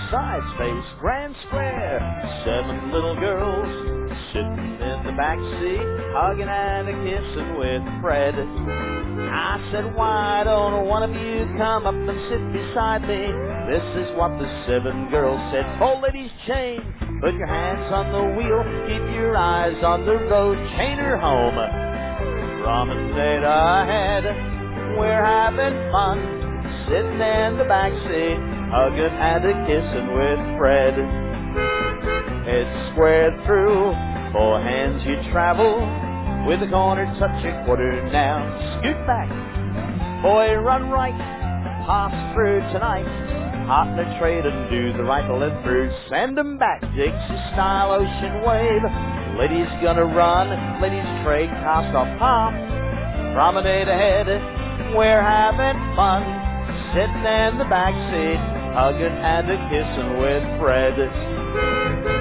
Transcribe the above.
sides face grand square. 7 little girls sitting in the back seat, hugging and a-kissing with Fred. I said, why don't one of you come up and sit beside me? This is what the 7 girls said. Pull lady's chain, put your hands on the wheel, keep your eyes on the road, chain her home. Promenade ahead, we're having fun, sitting in the back seat, hugging and a-kissing with Fred. Head squared through, 4 hands you travel, with a corner touch a quarter now. Scoot back, boy, run right, pass through tonight. Hot in the trade and do the right let through. Send 'em back, Dixie style ocean wave. Ladies gonna run, ladies trade, cast off pop. Promenade ahead, we're having fun, sitting in the back seat, hugging and a-kissing with Fred.